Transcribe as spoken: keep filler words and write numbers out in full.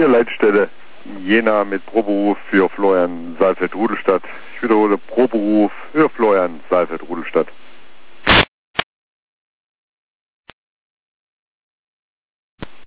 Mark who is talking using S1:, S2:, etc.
S1: Hier Leitstelle Jena mit Proberuf für Florian Saalfeld-Rudelstadt. Ich wiederhole, Proberuf für Florian Saalfeld-Rudelstadt.